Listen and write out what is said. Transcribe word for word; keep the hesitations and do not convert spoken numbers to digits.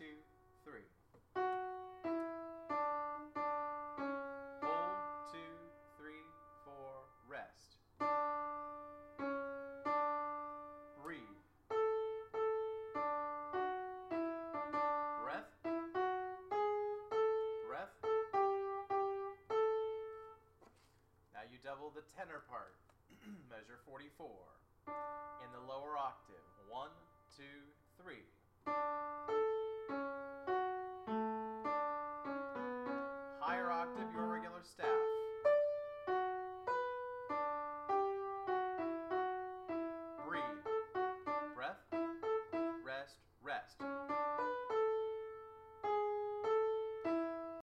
two, three. Hold, two, three, four, rest. Breathe. Breath. Breath. Now you double the tenor part. Measure forty-four. In the lower octave. One, two, three.